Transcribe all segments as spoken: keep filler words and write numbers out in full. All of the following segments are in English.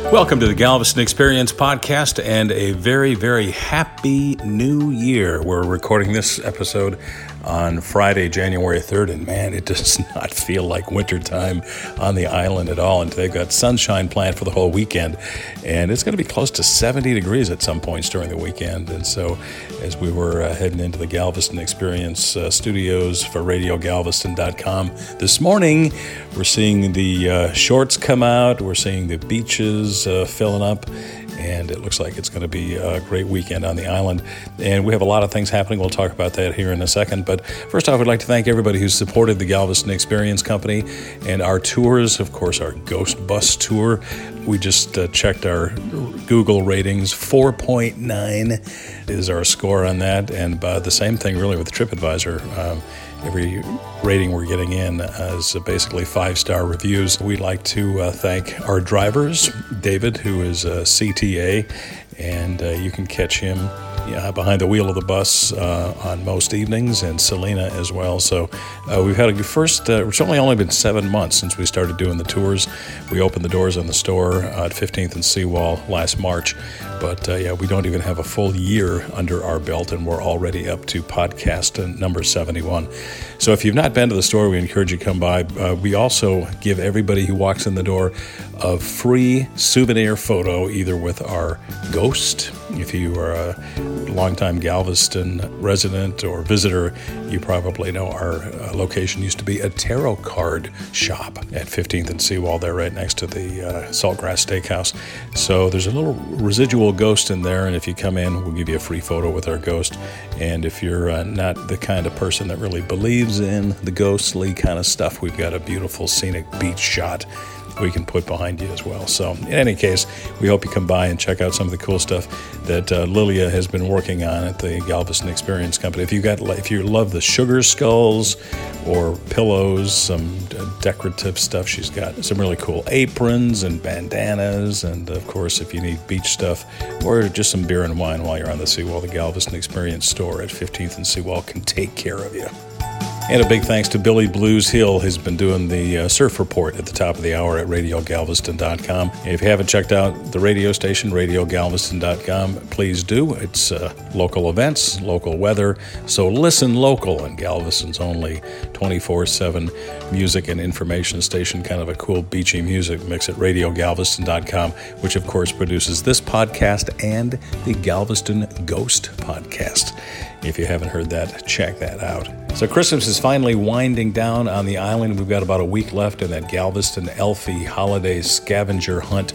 Welcome to the Galveston Experience podcast and a very, very happy new year. We're recording this episode on Friday, January third, and man, it does not feel like wintertime on the island at all. And they've got sunshine planned for the whole weekend, and it's going to be close to seventy degrees at some points during the weekend. And so as we were uh, heading into the Galveston Experience uh, studios for radio galveston dot com this morning, we're seeing the uh, shorts come out, we're seeing the beaches uh, filling up, and it looks like it's going to be a great weekend on the island. And we have a lot of things happening. We'll talk about that here in a second. But first off, I'd like to thank everybody who's supported the Galveston Experience Company and our tours. Of course, our Ghost Bus Tour. We just uh, checked our Google ratings. four point nine is our score on that. And uh, the same thing really with TripAdvisor. Um, Every rating we're getting in is basically five-star reviews. We'd like to uh, thank our drivers, David, who is a C T A, and uh, you can catch him yeah, behind the wheel of the bus uh, on most evenings, and Selena as well. So uh, we've had a first, uh, it's only only been seven months since we started doing the tours. We opened the doors on the store at fifteenth and Seawall last March, but uh, yeah, we don't even have a full year under our belt, and we're already up to podcast number seventy-one. So if you've not been to the store, we encourage you to come by. Uh, we also give everybody who walks in the door a free souvenir photo, either with our ghost. If you are a longtime Galveston resident or visitor, you probably know our uh, location used to be a tarot card shop at fifteenth and Seawall there, right next to the uh, Saltgrass Steakhouse. So there's a little residual ghost in there, and if you come in, we'll give you a free photo with our ghost. And if you're uh, not the kind of person that really believes in the ghostly kind of stuff, we've got a beautiful scenic beach shot we can put behind you as well. So in any case, we hope you come by and check out some of the cool stuff that uh, Lilia has been working on at the Galveston Experience Company. If you got, if you love the sugar skulls or pillows, some decorative stuff, she's got some really cool aprons and bandanas, and of course, if you need beach stuff or just some beer and wine while you're on the Seawall, the Galveston Experience store at fifteenth and Seawall can take care of you. And a big thanks to Billy Blues Hill, who's been doing the uh, surf report at the top of the hour at radio galveston dot com. If you haven't checked out the radio station, radio galveston dot com, please do. It's uh, local events, local weather, so listen local, and Galveston's only twenty-four seven music and information station, kind of a cool beachy music mix at radio galveston dot com, which of course produces this podcast and the Galveston Ghost podcast. If you haven't heard that, check that out. So Christmas is finally winding down on the island. We've got about a week left in that Galveston Elfie holiday scavenger hunt.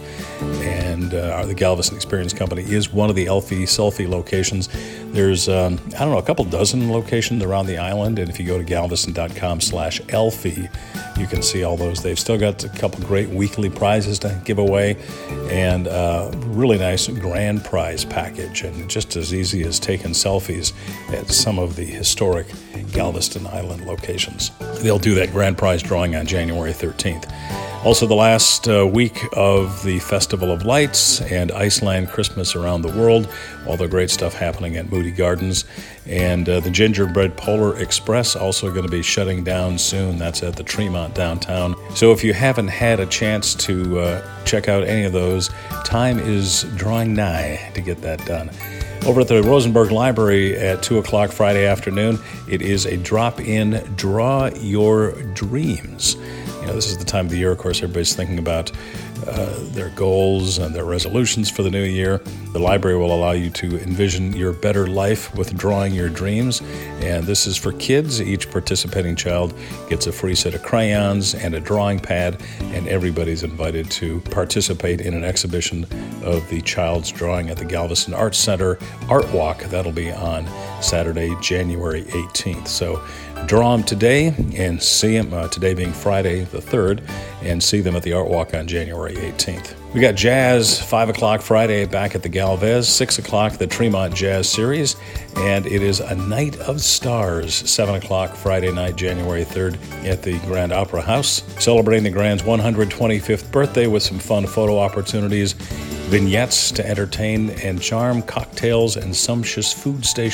And uh, the Galveston Experience Company is one of the Elfie selfie locations. There's, um, I don't know, a couple dozen locations around the island. And if you go to galveston dot com slash Elfie, you can see all those. They've still got a couple great weekly prizes to give away, and a really nice grand prize package, and just as easy as taking selfies at some of the historic Galveston Island locations. They'll do that grand prize drawing on January thirteenth. Also, the last uh, week of the Festival of Lights and Iceland Christmas around the world. All the great stuff happening at Moody Gardens. And uh, the Gingerbread Polar Express also going to be shutting down soon. That's at the Tremont downtown. So if you haven't had a chance to uh, check out any of those, time is drawing nigh to get that done. Over at the Rosenberg Library at two o'clock Friday afternoon, it is a drop-in Draw Your Dreams. You know, this is the time of the year, of course, everybody's thinking about uh, their goals and their resolutions for the new year. The library will allow you to envision your better life with drawing your dreams. And this is for kids. Each participating child gets a free set of crayons and a drawing pad, and everybody's invited to participate in an exhibition of the child's drawing at the Galveston Arts Center Art Walk. That'll be on Saturday, January eighteenth. So draw them today and see them, uh, today being Friday the third, and see them at the Art Walk on January eighteenth. We got jazz, five o'clock Friday back at the Galvez, six o'clock the Tremont Jazz Series, and it is a Night of Stars, seven o'clock Friday night, January third at the Grand Opera House, celebrating the Grand's one hundred twenty-fifth birthday with some fun photo opportunities, vignettes to entertain and charm, cocktails, and sumptuous food stations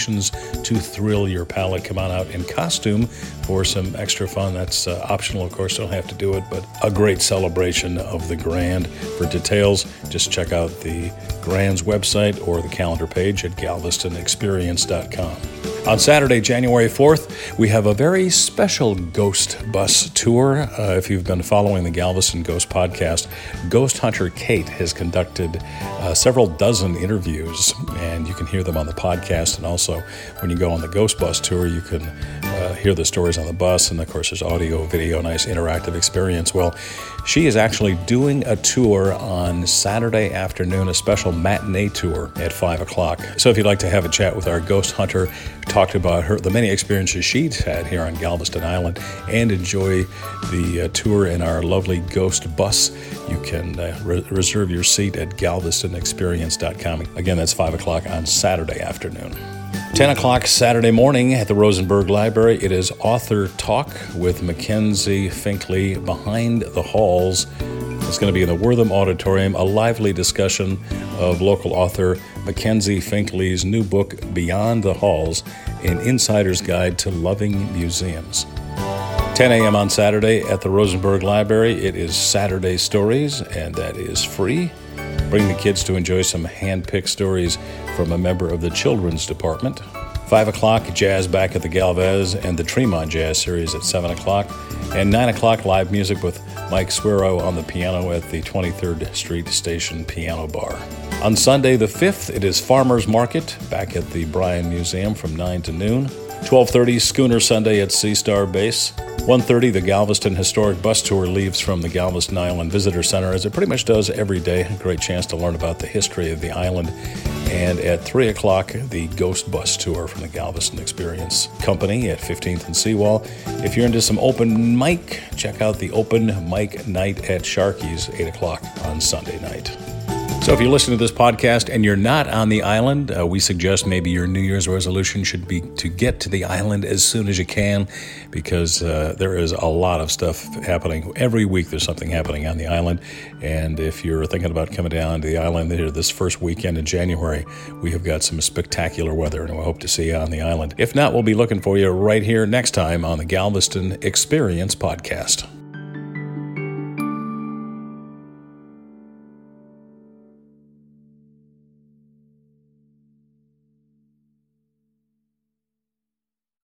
to thrill your palate. Come on out in costume for some extra fun. That's uh, optional, of course, don't have to do it, but a great celebration of the Grand. For details, just check out the Grand's website or the calendar page at galveston experience dot com. On Saturday, January fourth, we have a very special Ghost Bus tour. Uh, if you've been following the Galveston Ghost podcast, Ghost Hunter Kate has conducted uh, several dozen interviews, and you can hear them on the podcast. And also, when you go on the Ghost Bus tour, you can uh, hear the stories on the bus. And of course, there's audio, video, nice interactive experience. Well, she is actually doing a tour on Saturday afternoon, a special matinee tour at five o'clock. So if you'd like to have a chat with our Ghost Hunter, talk about her, the many experiences she's had here on Galveston Island, and enjoy the uh, tour in our lovely Ghost Bus, you can uh, re- reserve your seat at galveston experience dot com. Again, that's five o'clock on Saturday afternoon. ten o'clock Saturday morning at the Rosenberg Library, it is Author Talk with Mackenzie Finkley, Behind the Halls. It's going to be in the Wortham Auditorium, a lively discussion of local author Mackenzie Finkley's new book, Beyond the Halls, An Insider's Guide to Loving Museums. ten a.m. on Saturday at the Rosenberg Library, it is Saturday Stories, and that is free. Bring the kids to enjoy some hand-picked stories from a member of the children's department. five o'clock, jazz back at the Galvez and the Tremont Jazz Series at seven o'clock. And nine o'clock, live music with Mike Swero on the piano at the twenty-third Street Station Piano Bar. On Sunday the fifth, it is Farmers Market back at the Bryan Museum from nine to noon. twelve thirty, Schooner Sunday at Sea Star Base. one thirty, the Galveston Historic Bus Tour leaves from the Galveston Island Visitor Center, as it pretty much does every day. A great chance to learn about the history of the island. And at three o'clock, the Ghost Bus Tour from the Galveston Experience Company at fifteenth and Seawall. If you're into some open mic, check out the Open Mic Night at Sharky's, eight o'clock on Sunday night. So if you're listening to this podcast and you're not on the island, uh, we suggest maybe your New Year's resolution should be to get to the island as soon as you can, because uh, there is a lot of stuff happening. Every week there's something happening on the island. And if you're thinking about coming down to the island here this first weekend in January, we have got some spectacular weather, and we hope to see you on the island. If not, we'll be looking for you right here next time on the Galveston Experience Podcast.